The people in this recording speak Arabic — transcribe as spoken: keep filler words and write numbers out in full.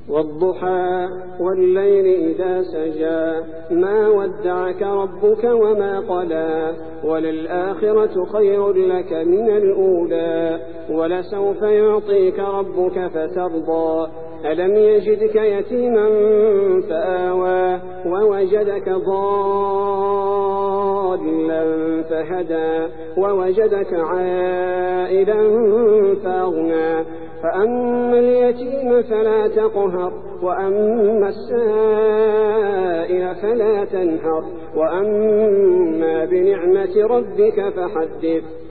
والضحى والليل إذا سجى ما ودعك ربك وما قلى وللآخرة خير لك من الأولى ولسوف يعطيك ربك فترضى ألم يجدك يتيما فآوى ووجدك ضالا فهدى ووجدك عائلا فأغنى فأما اليتيم فلا تقهر وأما السائل فلا تنهر وأما بنعمة ربك فحدث